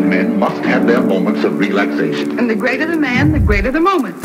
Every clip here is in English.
men must have their moments of relaxation. And the greater the man, the greater the moment.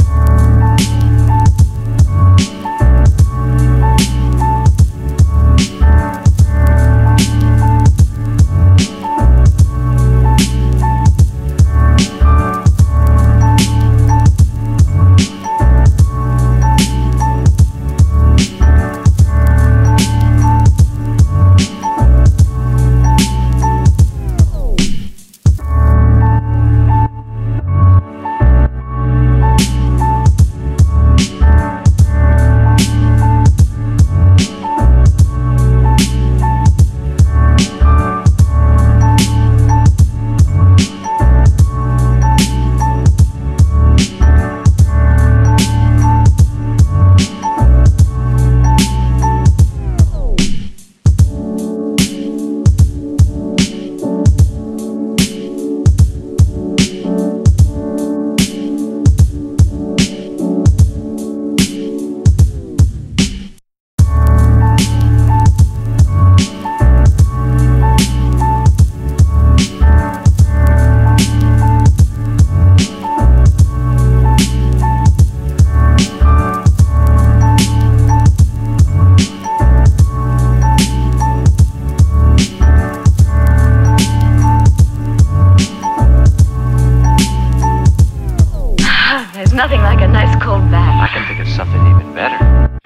There's nothing like a nice cold bath. I can think of something even better.